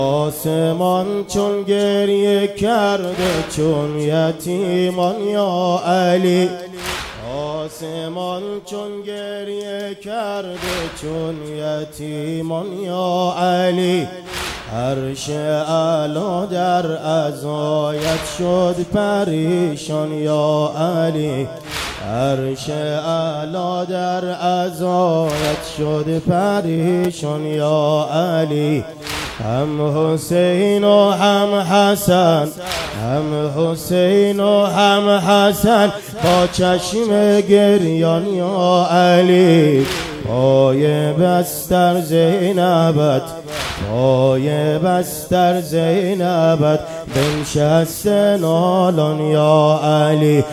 آسمان چون گریه کرده چون یتیمان یا علی. آسمان چون گریه کرده چون یتیمان یا علی. عرش اعلی در عزایت شد پریشان یا علی. عرش اعلی در عزایت شد پریشان یا علی. هم حسین و هم حسن، هم حسین و هم حسن با چشم گریان یا علی. پای بستر زینبت، پای بستر زینبت بنشست نالان یا علی.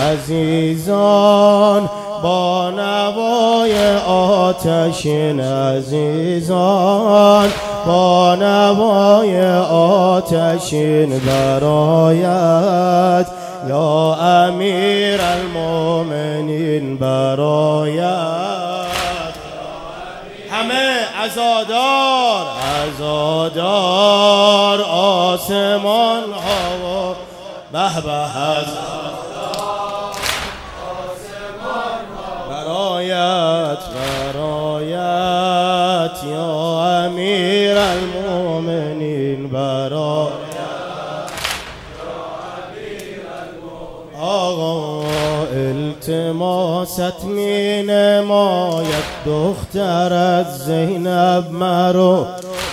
عزیزان با نوای آتشین، عزیزان با نوای آتشین برایت یا امیر المؤمنین برایت. همه عزادار، عزادار آسمان ها و به به برایت، برایت یا امیر المؤمنین برایت. آقا التماست می نماید دخترت زینب مرو.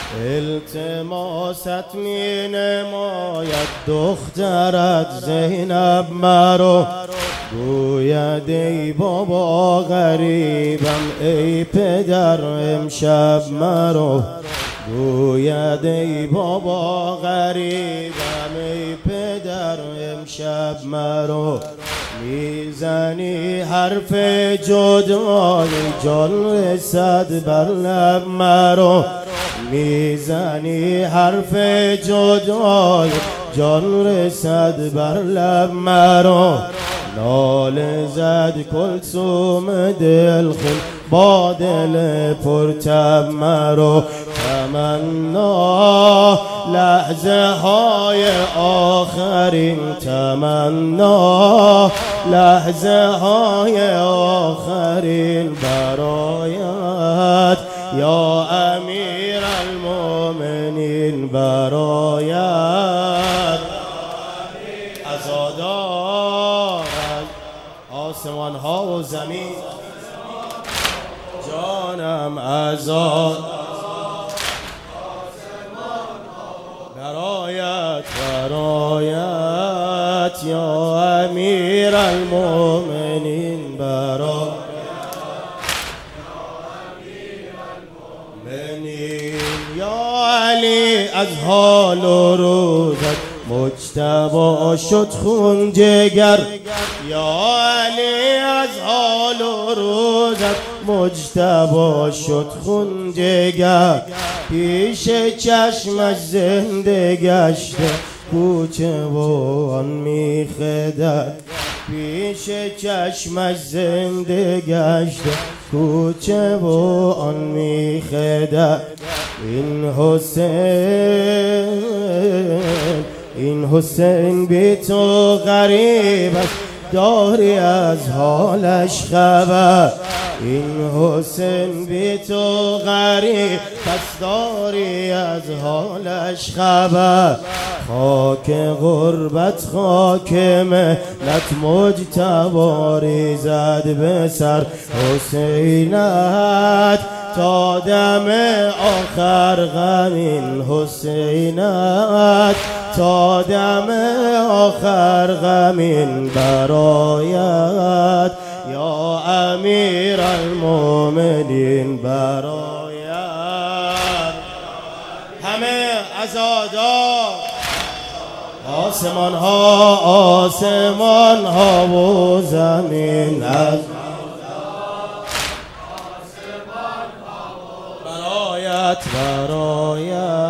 التماست می نماید دخترت زینب مرو. گوید ای بابا غریبم ای پدر امشب مرو. گوید ای بابا غریبم ای پدر امشب مرو. میزنی حرف جدای جان رسد بر لب مرو. میزنی حرف جدای جان رسد بر لب مرو. ناله زد کلثوم دلخون با دل پرتب مرو. تمنا لحظه های آخرین، تمنا لحظه های آخرین برایت یا امیر المؤمنین برایت. عزادار آسمان ها و زمین جانم عزاد برایت، برایت یا امیر المؤمنین برایت. یا علی از حال و روزت مجتبی شد خون جگر. یا علی از حال و روزت مجتبی شد خون جگر. پیش چشمش زنده گشته کوچه و آن میخدد. پیش چشمش زنده گشته کوچه و آن میخدد. این حسین، این حسین بی تو غریب است داری از حالش خبر. این حسین بی تو غریب پس داری از حالش خبر. خاک غربت خاک ملت مجتبی زد به سر حسینت تا دم آخر غمین. حسینت تا دم آخر غمین برایت یا امیر المؤمنین برایت. همه عزادار آسمان ها، آسمان ها و زمین برایت، برایت